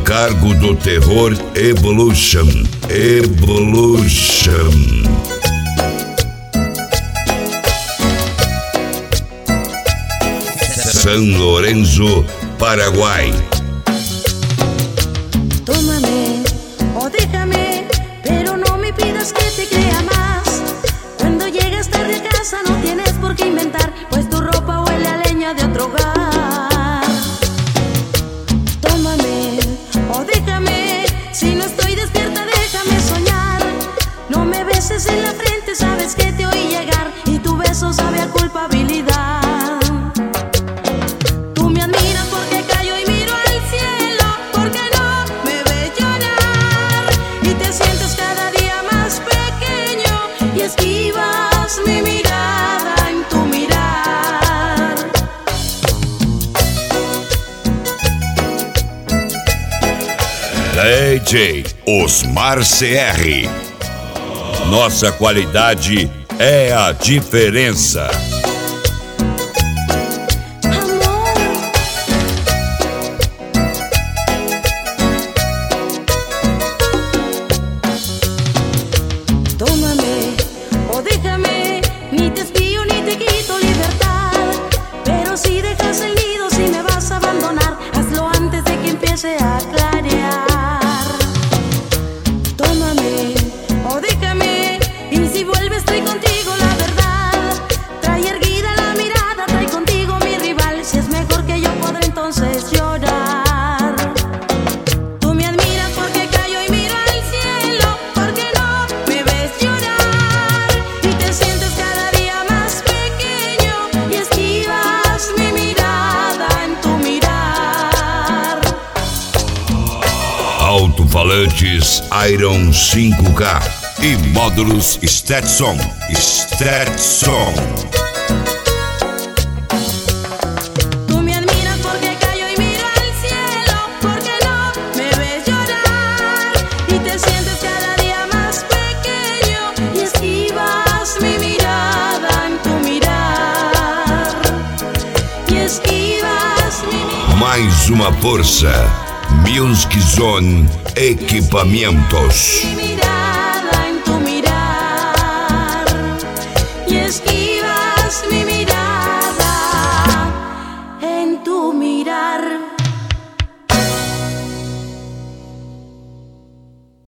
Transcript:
encargo do terror Evolution. San Lorenzo, Paraguay. Tómame o déjame, pero no me pidas que te crea más. Cuando llegas tarde a casa no tienes por qué inventar, pues tu ropa huele a leña de otro hogar. Tómame o déjame, si no estoy despierta déjame soñar. No me beses en la frente, sabes que te oí llegar y tu beso sabe a culpabilidad. Esquivas mi mirada en tu mirar. DJ Osmar CR. Nossa qualidade é a diferença. Tómame o déjame, ni te espío ni te quito libertad. Pero si dejas el nido, si me vas a abandonar, hazlo antes de que empiece a clarear. Tómame o déjame, y si vuelves estoy contigo la verdad. Trae erguida la mirada, trae contigo mi rival. Si es mejor que yo podré entonces llorar. Tú me admiras porque callo y miro al cielo, porque no me ves llorar. Y te sientes cada día más pequeño y esquivas mi mirada en tu mirar. Alto-falantes Iron 5K e módulos Stetson. Tú me admiras porque callo y miro al cielo, porque no me ves llorar. Y te sientes cada día más pequeño y esquivas mi mirada en tu mirar. Y esquivas mi mirada. Mais uma força. Music Zone Equipamentos. Mi mirada en tu mirar. Y esquivas mi mirada.